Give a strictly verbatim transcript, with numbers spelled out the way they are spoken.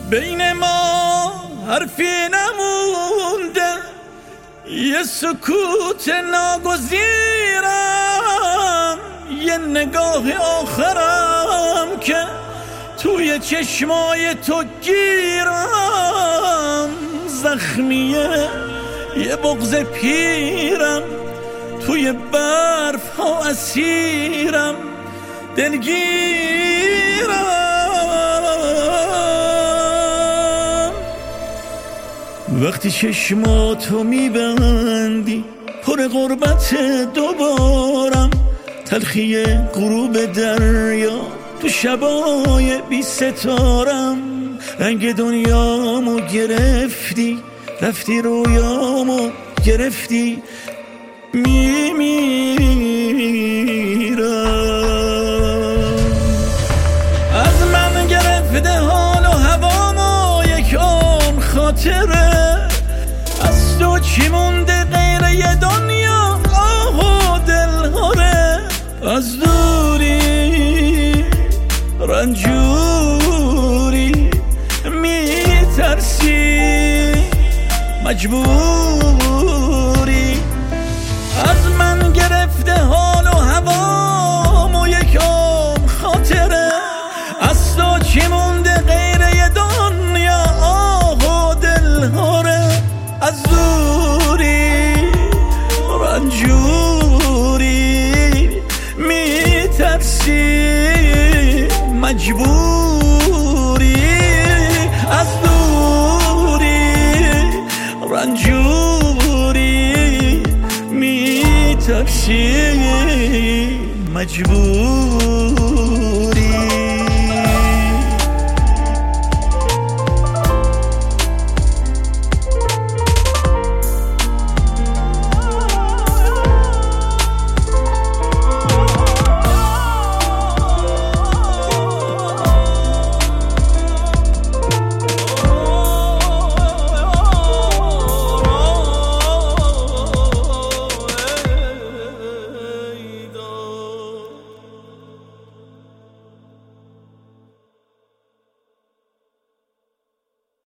بین ما حرفی نمونده، یه سکوت ناگزیرم، یه نگاه آخرم که توی چشمای تو گیرم. زخمیه یه بغض پیرم، توی برف ها اسیرم، دلگیرم. وقتی چشماتو میبندی پر غربت دوبارم، تلخی غروب دریا تو شبای بی ستارم. رنگ دنیامو گرفتی، رفتی رویامو گرفتی، میمیرم. از من گرفته حال و هوامو یک عمر خاطره، از تو چی مونده غیر یه دنیا آه و دلهاره. از دوری رنجوری میترسی، مجبوری. از من گرفته حال و هوام و یک عمر خاطره، از تو چی مونده غیر یه دنیا آه و دلهاره. از دوری رنجوری میترسی، مجبوری. از دوری رنجوری میترسی، مجبوری.